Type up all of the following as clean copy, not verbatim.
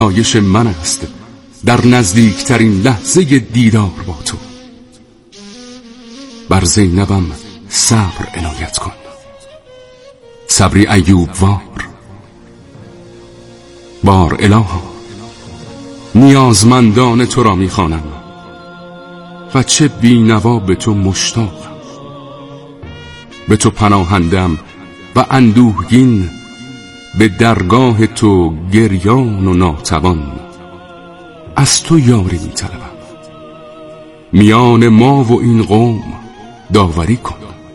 آیش من است در نزدیکترین لحظه دیدار با تو. بر زینبم صبر عنایت کن، صبری ایوب بار الها نیازمندان تو را میخوانم و چه بینوا به تو مشتاقم. به تو پناهندم و اندوهگین، به درگاه تو گریان و ناتوان. از تو یاری میطلبم، میان ما و این قوم داوری کن.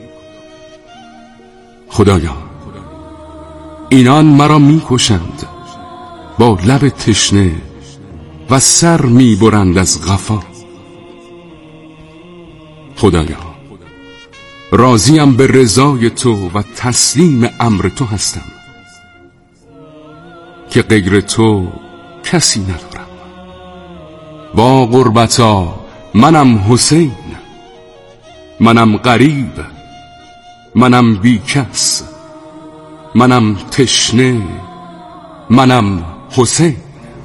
خدایا اینان مرا میکشند، با لب تشنه و سر میبرند از قفا. خدایا راضیم به رضای تو و تسلیم امر تو هستم که غیر تو کسی ندارم. با غربتا منم حسین، منم غریب، منم بی کس، منم تشنه، منم حسین.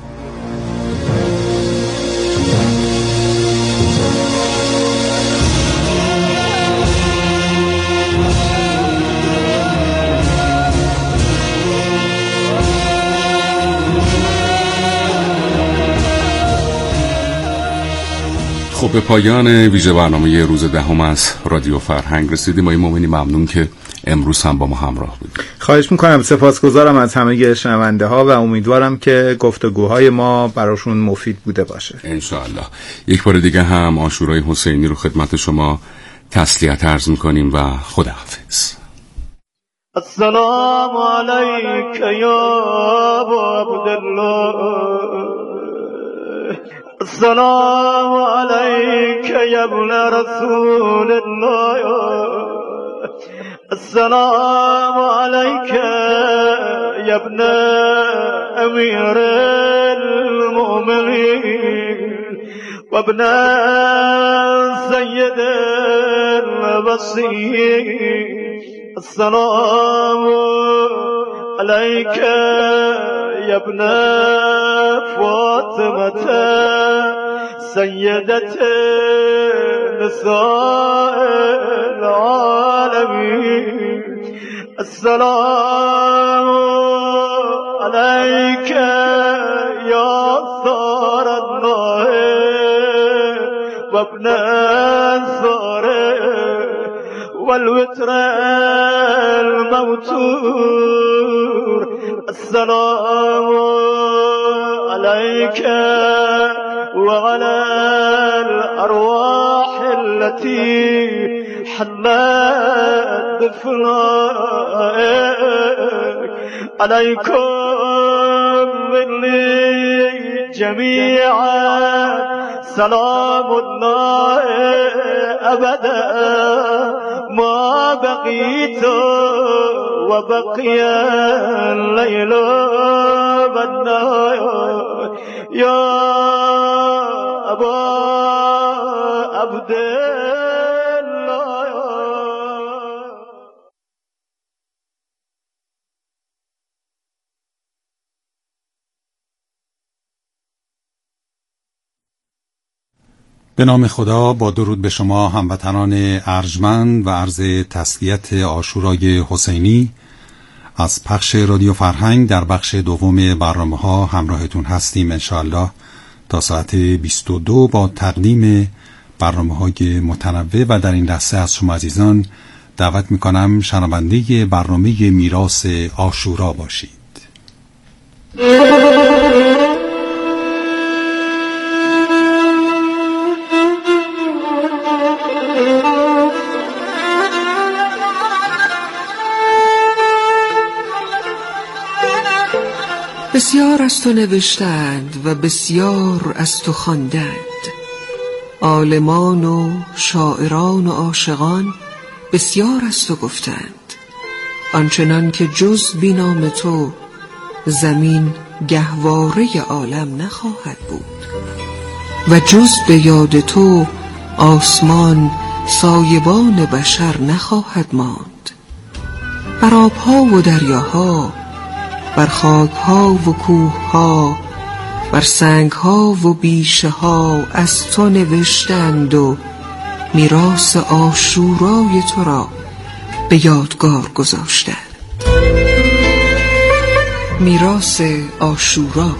خب به پایان ویژه برنامه روز دهم از رادیو فرهنگ رسیدیم. ما مومنی ممنون که امروز هم با ما همراه بودید. خواهش میکنم، سپاسگزارم از همه شنونده ها و امیدوارم که گفتگوهای ما براشون مفید بوده باشه انشاءالله. یک بار دیگه هم عاشورای حسینی رو خدمت شما تسلیت عرض میکنیم و خداحافظ. السلام علیک یا ابا عبدالله، السلام علیک یا ابن رسول الله، السلام علیک یا ابن امیر المؤمنین و ابن سید الوصیین. السلام علیک یا ابن فاطمة سیدت نساء العالمین. السلام علیک یا ثار الله و ابن ثار والوتر الموتور. السلام عليك وعلى الأرواح التي حلت دفنائك. عليكم مني جميعا سلام الله أبدا ما بقيت وبقي الليل والنهار يا أبا عبدالله. به نام خدا، با درود به شما هموطنان ارجمند و عرض تسلیت عاشورای حسینی از پخش رادیو فرهنگ در بخش دوم برنامه‌ها همراهتون هستیم انشاءالله تا ساعت 22 با تقدیم برنامه‌های متنوع و در این لحظه از شما عزیزان دعوت می‌کنم شنونده برنامه میراث عاشورا باشید. بسیار از تو نوشتند و بسیار از تو خواندند، عالمان و شاعران و عاشقان بسیار از تو گفتند، آنچنان که جز بی نام تو زمین گهواره عالم نخواهد بود و جز به یاد تو آسمان سایبان بشر نخواهد ماند. بر آبها و دریاها، بر خاکها و کوهها، فرسنگ ها و بیشه ها از تو نوشتند و میراث عاشورای تو را به یادگار گذاشتند. میراث عاشورا.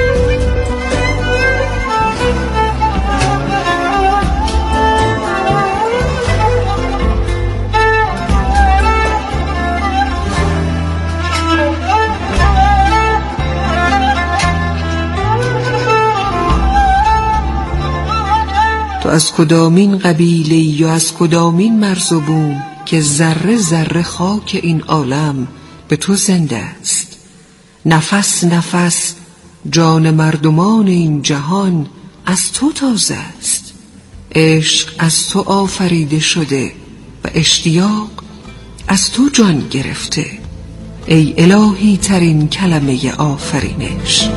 تو از کدامین قبیله یا از کدامین مرز و بوم که ذره ذره خاک این عالم به تو زنده است؟ نفس نفس جان مردمان این جهان از تو تازه است. عشق از تو آفریده شده و اشتیاق از تو جان گرفته، ای الهی ترین کلمه آفرینش.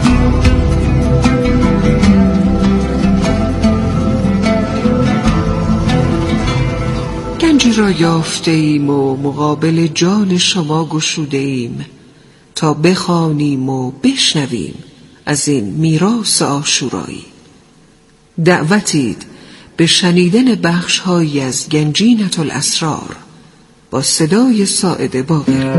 گنجی را یافته ایم و مقابل جان شما گشوده ایم تا بخوانیم و بشنویم از این میراث عاشورایی. دعوتید به شنیدن بخش‌هایی از گنجینة الاسرار با صدای ساعد باقری.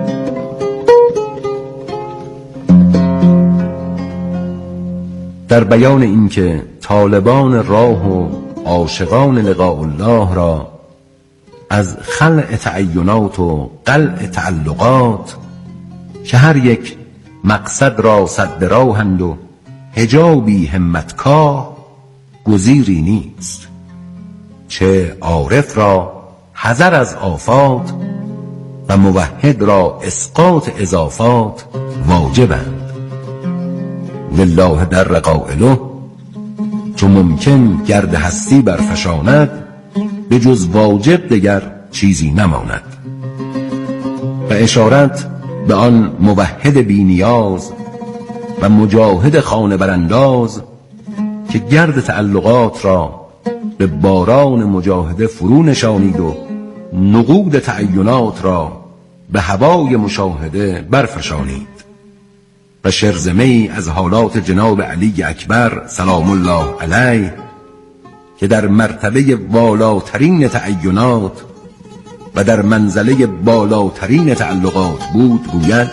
در بیان اینکه طالبان راه و عاشقان لقاء الله را از خلع تعینات و قلع تعلقات که هر یک مقصد را سد راهند و حجابی همتکاه گزیری نیست، چه عارف را حذر از آفات و موحد را اسقاط اضافات واجبند. لله در رقائله چو ممکن گرد هستی برفشاند، به جز واجب دگر چیزی نماند. و اشارت به آن موحد بی نیاز و مجاهد خانه برانداز که گرد تعلقات را به باران مجاهده فرو نشانید و نقود تعینات را به هوای مشاهده برفشانید. و شرزمه‌ای از حالات جناب علی اکبر سلام الله علیه که در مرتبه بالاترین تعینات و در منزله بالاترین تعلقات بود گوید: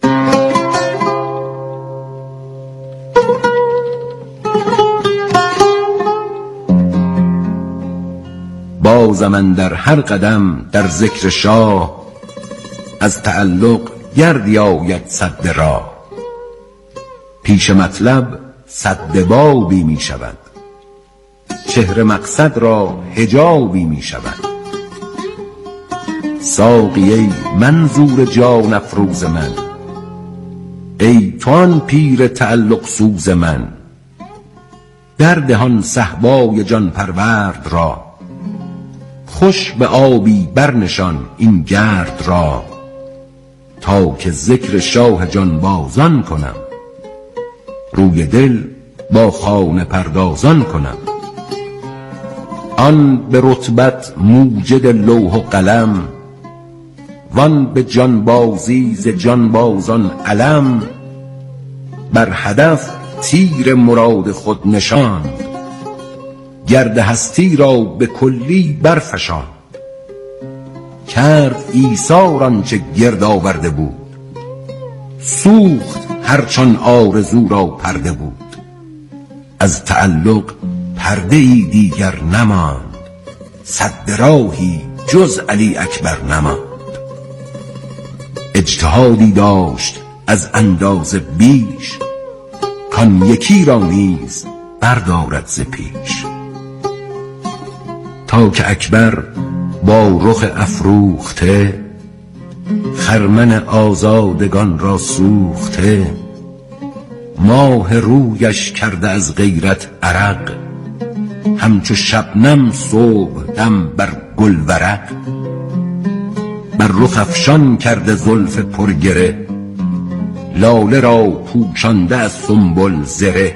باز من در هر قدم در ذکر شاه، از تعلق گردی آید سد راه. پیش مطلب سد بابی می شود، چهره مقصد را حجابی می شود. ساقی ای منظور جان افروز من، ای تو آن پیر تعلق سوز من. در دهان صهبای جان پرورد را، خوش به آبی برنشان این گرد را. تا که ذکر شاه جان بازان کنم، روی دل با خانه پردازان کنم. آن به رتبت موجد لوح و قلم، وان به جانبازی ز جانبازان علم. بر هدف تیر مراد خود نشاند، گرد هستی را به کلی برفشاند. کرد ایثار آنچه گرد آورده بود، سوخت هرچان آرزو را پرده بود. از تعلق پرده ای دیگر نماند، سد راهی جز علی اکبر نماند. اجتهادی داشت از اندازه بیش، کان یکی را نیز بردارد ز پیش. تا که اکبر با رخ افروخته، خرمن آزادگان را سوخته. ماه رویش کرده از غیرت عرق، همچو شبنم صبح دم بر گل ورق. بر رخ افشان کرده زلف پرگره، لاله را پوشانده از سنبل زره.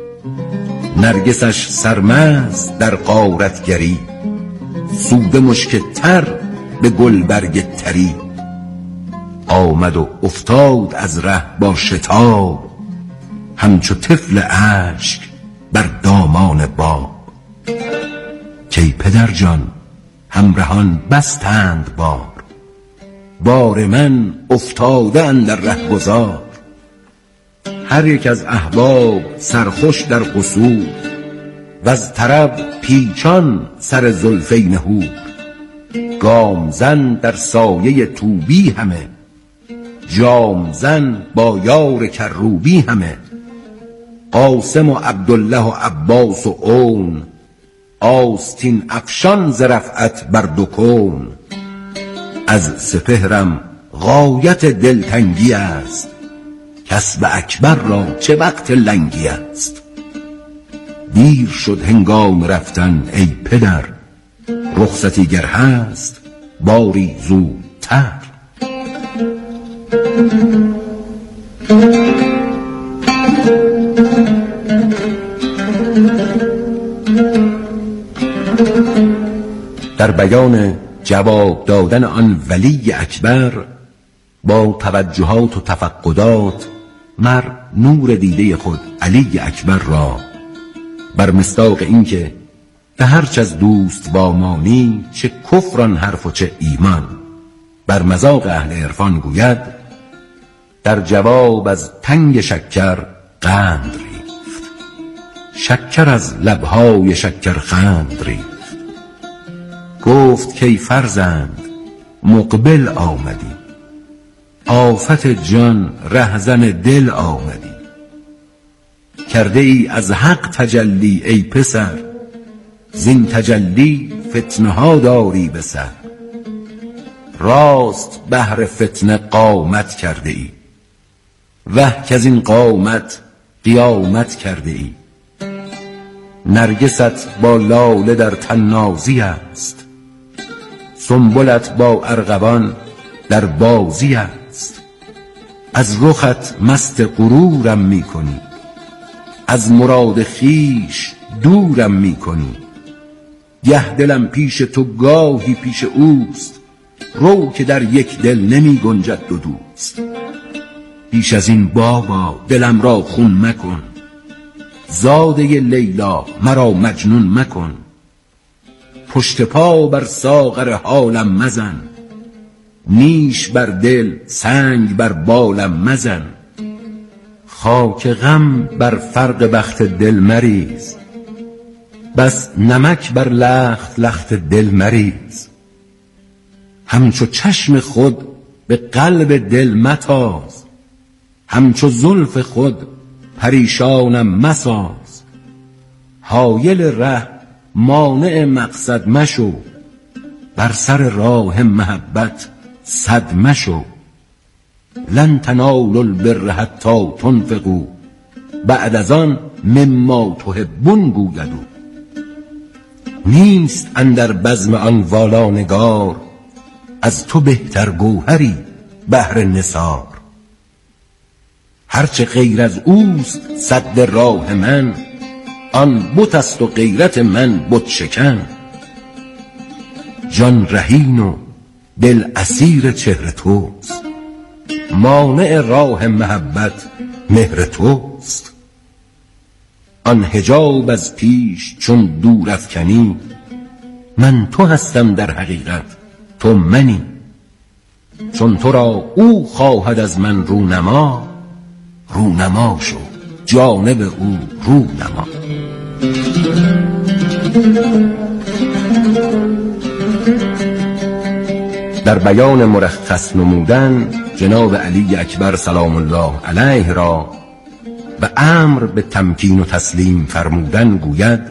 نرگسش سرمست در غارتگری، سوده مشک تر به گلبرگ تری. آمد و افتاد از ره با شتاب، همچو طفل اشک بر دامان باب. کی پدر جان همرهان بستند بار من افتاده اندر رهگذار. هر یک از احباب سرخوش در قصور، وز طرب پیچان سر زلفین حور. گام زن در سایه طوبی همه، جام زن با یار کروبی همه. قاسم و عبدالله و عباس و اون، آستین افشان ز رفعت بر دو کون. از سپهرم غایت دلتنگی است، کسب اکبر را چه وقت لنگی است. دیر شد هنگام رفتن ای پدر، رخصتی گر هست باری زودتر. در بیان جواب دادن آن ولی اکبر با توجهات و تفقدات، مر نور دیده خود علی اکبر را بر مصداق این که به هرچ از دوست وامانی، چه کفران حرف و چه ایمان، بر مذاق اهل عرفان گوید. در جواب از تنگ شکر قند ریخت، شکر از لبهای شکرخند ریخت. گفت کی فرزند مقبل آمدی، آفت جان رهزن دل آمدی. کرده ای از حق تجلی ای پسر، زین تجلی فتنه ها داری به سر. راست بهر فتنه قامت کرده ای، وه که از این قامت قیامت کرده ای. نرگست با لاله در تنازی است، سنبلت با ارغوان در بازی است. از رخت مست غرورم می کنی، از مراد خیش دورم می کنی. گه دلم پیش تو گاهی پیش اوست، رو که در یک دل نمی گنجد دو دوست. پیش از این بابا دلم را خون مکن، زاده لیلا مرا مجنون مکن. پشت پا بر ساغر حالم مزن، نیش بر دل سنگ بر بالم مزن. خاک غم بر فرق بخت دل مریز، بس نمک بر لخت لخت دل مریز. همچو چشم خود به قلب دل متاز، همچو زلف خود پریشانم مساز. حایل ره مانع مقصد مشو، بر سر راه محبت صد مشو. لن تنالوا البر حتی تنفقوا، بعد از آن مما تحبون گوید او. نیست اندر بزم آن والانگار، از تو بهتر گوهری بهر نثار. هرچه غیر از اوست سد راه من، آن بت است و غیرت من بت شکن. جان رهین و دل اسیر چهر توست، مانع راه محبت مهر توست. آن حجاب از پیش چون دور افکنی، من تو هستم در حقیقت تو منی. چون تو را او خواهد از من رونما، رونما شو جانب او رونما. در بیان مرخص نمودن جناب علی اکبر سلام الله علیه را به امر به تمکین و تسلیم فرمودن گوید: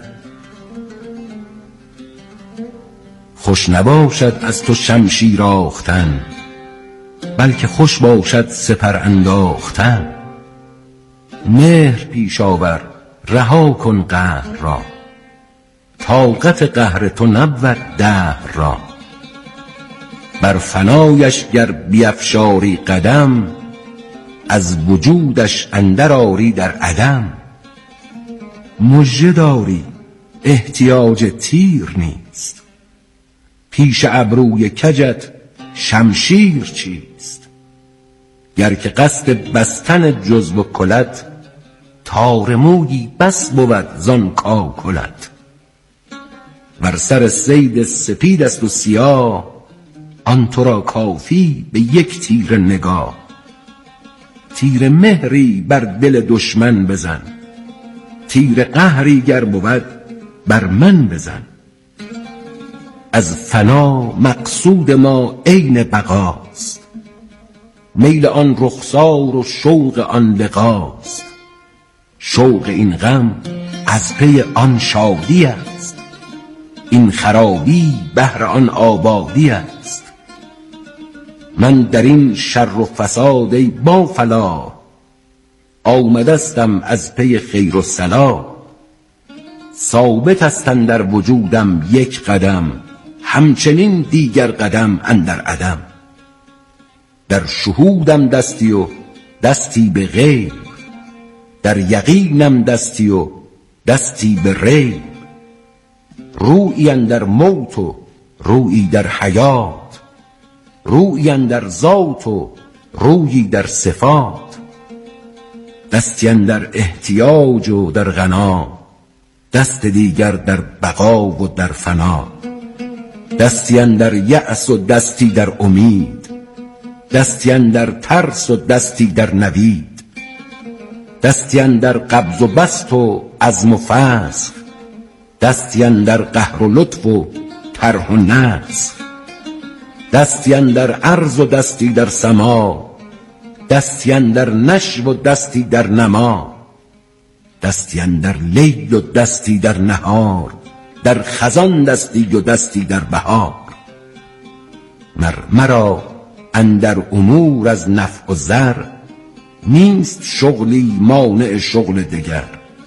خوش نباشد از تو شمشیر آختن، بلکه خوش باشد سپر انداختن. مهر پیش آور رها کن قهر را، طاقت قهر تو نبود دهر را. بر فنایش گر بیفشاری قدم، از وجودش اندر آری در عدم. مژه داری احتیاج تیر نیست، پیش ابروی کجت شمشیر چیست. گر که قصد بستن جزو و کلت، تارمویی بس بود زان کاکلت. بر سر صید سپید است و سیاه، آن تو را کافی به یک تیر نگاه. تیر مهری بر دل دشمن بزن، تیر قهری گر بود بر من بزن. از فنا مقصود ما عین بقاست، میل آن رخسار و شوق آن لقاست. شوق این غم از پی آن شادی است، این خرابی بهر آن آبادی است. من در این شر و فساد ای با فلاح، آمدستم از پی خیر و صلاح. ثابت است اندر وجودم یک قدم، همچنین دیگر قدم اندر عدم. در شهودم دستی و دستی به غیب، در یقینم دستی و دستی به ریب. رویی اندر موت و رویی در حیات، رویی اندر ذات و رویی در صفات. دستی اندر احتیاج و در غنا، دست دیگر در بقا و در فنا. دستی اندر یأس و دستی در امید، دستی اندر ترس و دستی در نوید. دستی اندر قبض و بسط و عزم و فسخ، دستی اندر قهر و لطف و طرح و نسخ. دستی اندر عرض و دستی در سما، دستی اندر نشو و دستی در نما. دستی اندر لیل و دستی در نهار، در خزان دستی و دستی در بهار. مرا اندر امور از نفع و ضر، نیست شغلی مانع شغل دگر.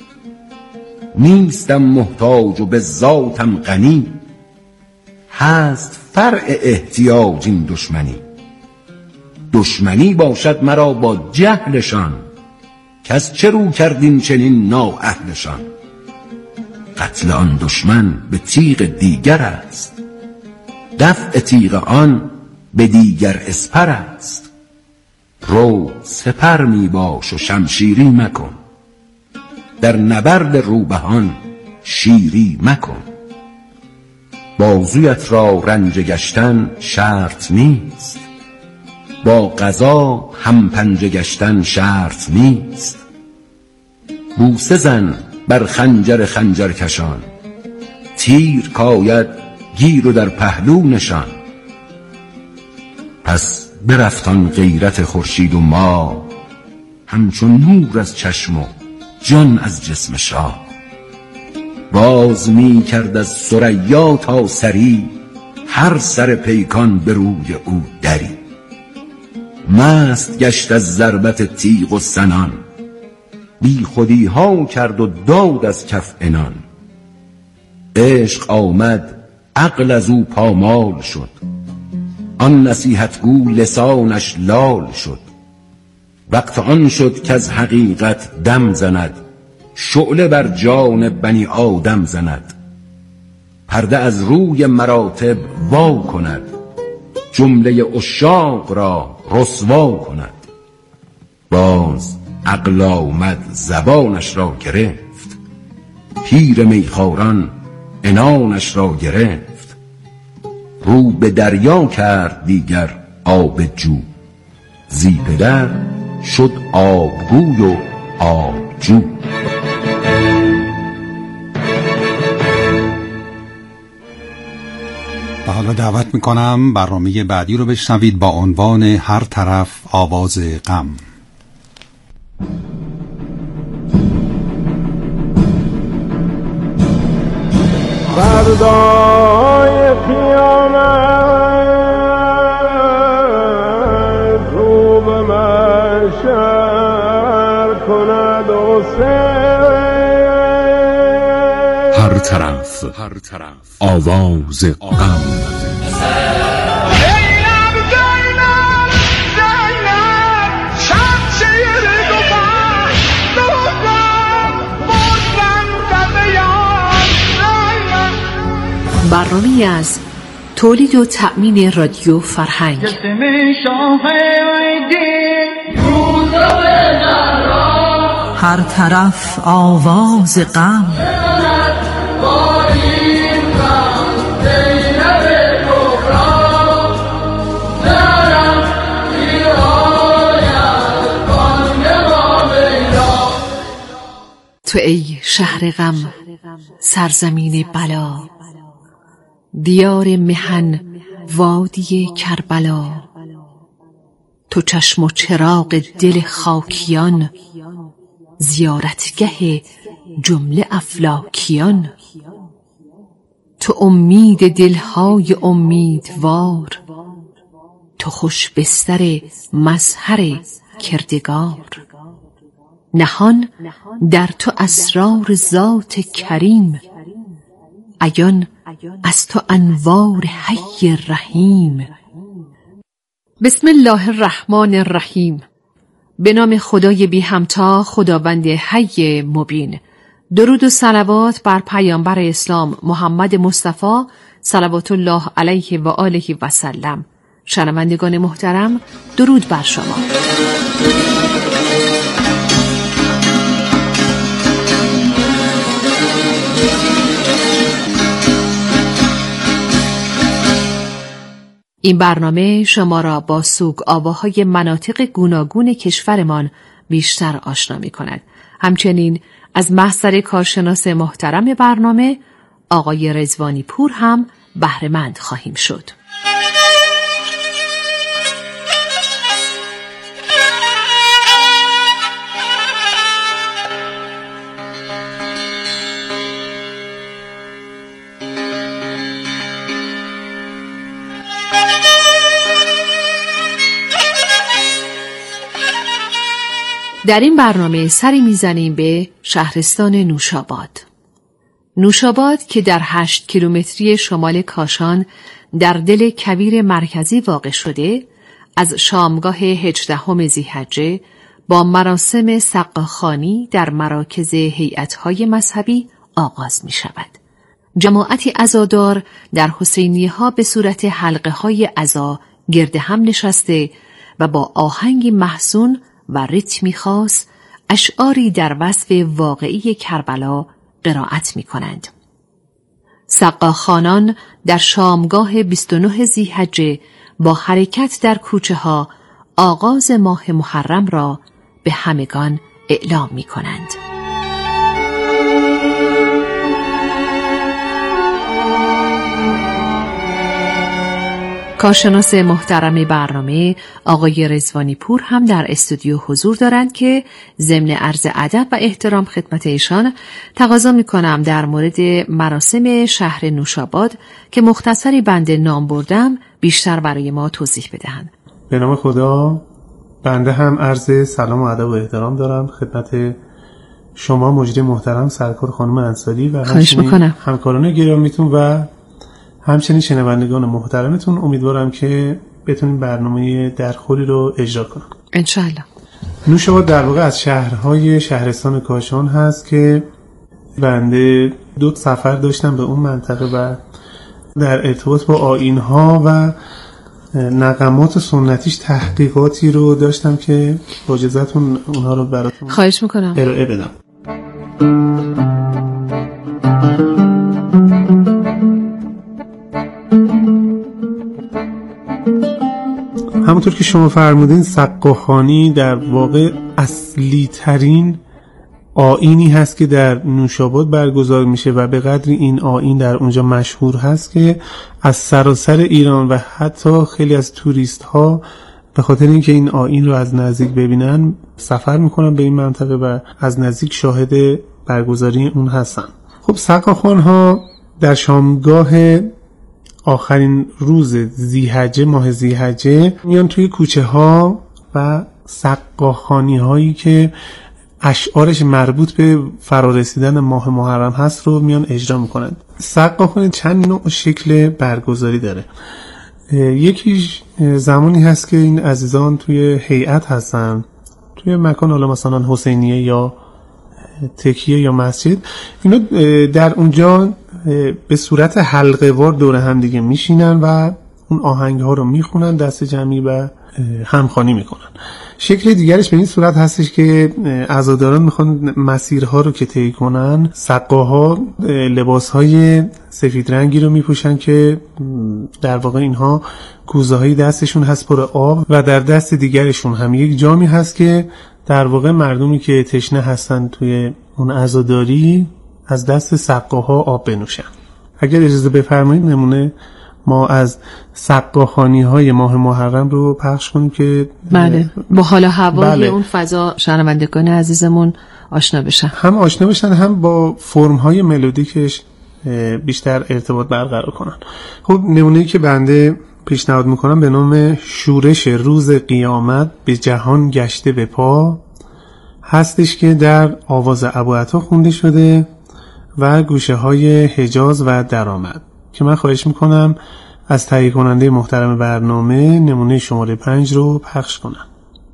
نیستم محتاج و به ذاتم غنی، هست فرع احتیاج این دشمنی. دشمنی باشد مرا با جهلشان، کس چه رو کردین چنین نااهلشان. قتل آن دشمن به تیغ دیگر است، دفع تیغ آن به دیگر اسپر است. رو سپر می باش و شمشیری مکن، در نبرد روبهان شیری مکن. بازویت را رنج گشتن شرط نیست، با قضا هم پنجه گشتن شرط نیست. بوسه زن بر خنجر خنجر کشان، تیر کاید گیر و در پهلو نشان. پس برفتان غیرت خورشید و ماه، همچون نور از چشم و جان از جسم شاه. باز می کرد از ثریا تا سری، هر سر پیکان به روی او دری. مست گشت از ضربت تیغ و سنان، بی خودی ها کرد و داد از کف عنان. عشق آمد عقل از او پامال شد، آن نصیحتگو لسانش لال شد. وقت آن شد که از حقیقت دم زند، شعله بر جان بنی آدم زند. پرده از روی مراتب وا کند، جمله عشاق را رسوا کند. باز عقل آمد زبانش را گرفت، پیر میخواران عنانش را گرفت. رو به دریا کرد دیگر آب جو، زی پدر شد آبگوی و آبجو. و حالا دعوت میکنم برنامه بعدی رو بشنوید با عنوان هر طرف آواز غم. فردای قیامت رو به محشر کند هر طرف آواز غم. برنامه‌ای از تولید و تأمین رادیو فرهنگ. هر طرف آواز غم. تو ای شهر غم، سرزمین بلا، دیار محن، وادی کربلا. تو چشم و چراغ دل خاکیان، زیارتگه جمله افلاکیان. تو امید دلهای امیدوار، تو خوش بستر مظهر کردگار. نهان در تو اسرار ذات کریم، عیان از تو انوار حی رحیم. بسم الله الرحمن الرحیم. به نام خدای بی همتا، خداوند حی مبین. درود و صلوات بر پیامبر اسلام محمد مصطفی صلوات الله علیه و آله و سلم. شنوندگان محترم، درود بر شما. این برنامه شما را با سوگ آواهای مناطق گوناگون کشورمان بیشتر آشنا می کند. همچنین از محضر کارشناس محترم برنامه آقای رضوانی پور هم بهره‌مند خواهیم شد. در این برنامه سری میزنیم به شهرستان نوشاباد. نوشاباد که در 8 کیلومتری شمال کاشان در دل کویر مرکزی واقع شده، از شامگاه 18 ذی‌حجه با مراسم سقاخوانی در مراکز هیئت‌های مذهبی آغاز می شود. جماعتی عزادار در حسینیه‌ها به صورت حلقه‌های عزا گرد هم نشسته و با آهنگی محزون و ریتمی خاص اشعاری در وصف واقعی کربلا قرائت می کنند. سقاخوانان در شامگاه 29 ذی‌حجه با حرکت در کوچه ها آغاز ماه محرم را به همگان اعلام می کنند. کارشناس محترم برنامه آقای رضوانی پور هم در استودیو حضور دارند که ضمن عرض ادب و احترام خدمت ایشان تقاضا می‌کنم در مورد مراسم شهر نوشاباد که مختصری بنده نام بردم بیشتر برای ما توضیح بدهند. به نام خدا، بنده هم عرض سلام و ادب و احترام دارم خدمت شما مجری محترم سرکار خانم انصاری و همکاران گرامیتون و همچنین شنوندگان محترمتون. امیدوارم که بتونیم برنامه درخوری رو اجرا کنم انشالله. نوشاباد در واقع از شهرهای شهرستان کاشان هست که بنده 2 سفر داشتم به اون منطقه و در ارتباط با آیین‌ها و نغمات سنتیش تحقیقاتی رو داشتم که با اجازهتون اونها رو براتون خواهش میکنم ارائه بدم. همونطور که شما فرمودین، سقاخوانی در واقع اصلی ترین آیینی هست که در نوشاباد برگزار میشه و به قدری این آیین در اونجا مشهور هست که از سراسر ایران و حتی خیلی از توریست ها به خاطر اینکه این آیین رو از نزدیک ببینن سفر میکنن به این منطقه و از نزدیک شاهد برگزاری اون هستن. خب سقاخوان ها در شامگاه آخرین روز ذی‌حجه، ماه ذی‌حجه، میان توی کوچه ها و سقاخوانی هایی که اشعارش مربوط به فرارسیدن ماه محرم هست رو میان اجرا میکنند. سقاخوانی چند نوع شکل برگزاری داره. یکیش زمانی هست که این عزیزان توی هیئت هستن، توی مکان حالا مثلا حسینیه یا تکیه یا مسجد، اینا در اونجا به صورت حلقه وار دور هم دیگه میشینن و اون آهنگ ها رو میخونن دست جمعی و همخوانی میکنن. شکل دیگرش به این صورت هستش که عزاداران میخوان مسیرها رو که طی کنن، سقاها لباسهای سفید رنگی رو میپوشن که در واقع اینها کوزه‌های دستشون هست پر آب و در دست دیگرشون هم یک جامی هست که در واقع مردمی که تشنه هستن توی اون عزاداری از دست سقاها آب بنوشن. اگر اجازه بفرمایید نمونه ما از سقاخوانی‌های ماه محرم رو پخش کنیم که بله با حال هوای اون فضا شنوندگان عزیزمون آشنا بشن، هم آشنا بشن هم با فرم‌های ملودیکش بیشتر ارتباط برقرار کنن. خب نمونه‌ای که بنده پیشنهاد میکنم به نام شورش روز قیامت به جهان گشته به پا هستش که در آواز ابوعطا خونده شده و گوشه های حجاز و درآمد که من خواهش میکنم از تهیه کننده محترم برنامه نمونه شماره 5 رو پخش کنم.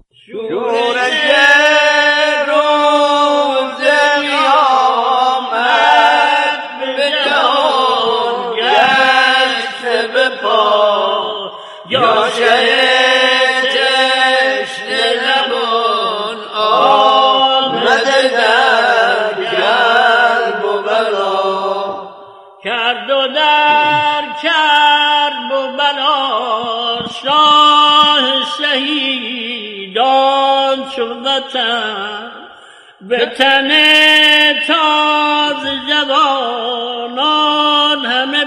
به تن تاز جوانان همه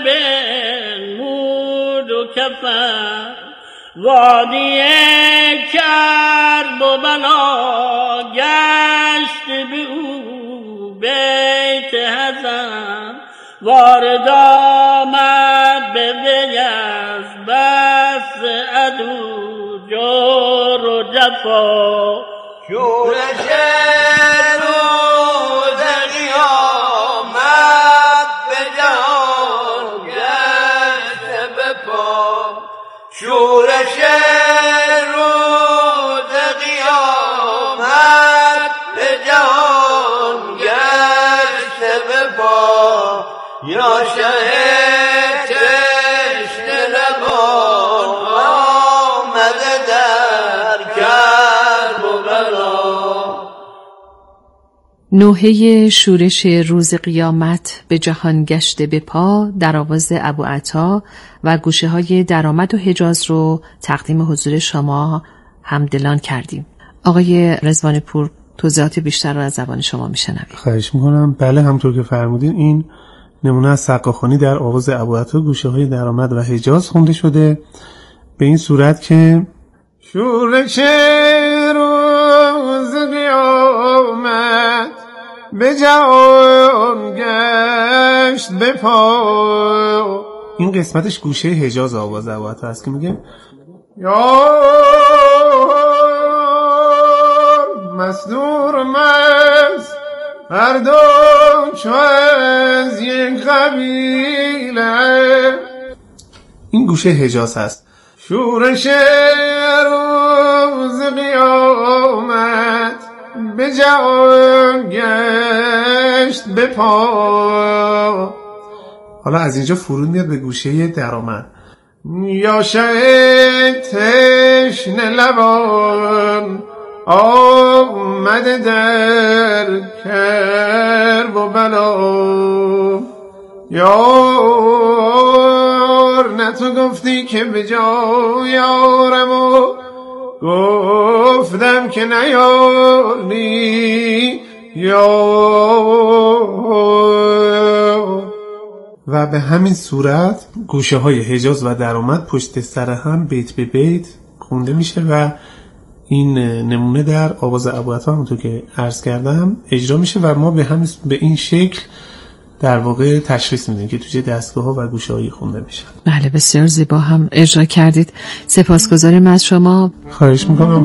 بنمود و کفن، وادی کرب و بلا گشت به او بیت حزن، وارد آمد به وی از بس عدو جور و جفا. شورش روز قیامت به جهان گشته به پا، شورش روز قیامت به جهان گشته به پا، یا شهد تشنه لبان آمده در کرب و بلا. نوحه شورش روز قیامت به جهان گشته به پا در آواز ابوعطا و گوشه های درآمد و حجاز رو تقدیم حضور شما همدلان کردیم. آقای رضوان پور توضیحات بیشتر رو از زبان شما میشنویم. خواهش میکنم. بله همطور که فرمودین این نمونه از سقاخوانی در آواز ابوعطا گوشه های درآمد و حجاز خونده شده به این صورت که شورش روز قیامت به جهان گشت به پا. این قسمتش گوشه حجاز آواز ابوعطا هست که میگه یا مصدور مست هر دو چو از یک قبیله. این گوشه حجاز هست. شورش روز قیامت به جهان گشت به پا. حالا از اینجا فرود میاد به گوشه درآمد. یا شهد تشنه لبان آمده در کرب و بلا. یار نه تو گفتی که به جا یارم و گفتم که نیاری یار. و به همین صورت گوشه های حجاز و درآمد پشت سر هم بیت به بیت خونده میشه و این نمونه در آواز ابوعطا همونطور که عرض کردم اجرا میشه و ما به این شکل در واقع تشخیص میدیم که توی دستگاه ها و گوشه هایی خونده میشن. بله بسیار زیبا هم اجرا کردید. سپاسگزاریم از شما. خواهش میکنم.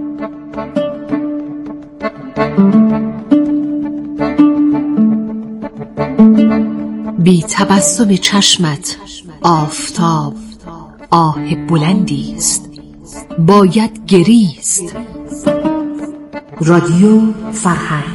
بی تبسم چشمت آفتاب آه بلندی است، باید گریست. رادیو فرهنگ.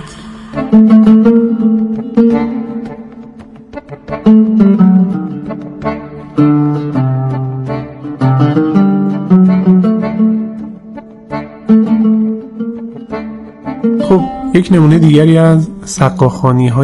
یک نمونه دیگری از سقاخوانی های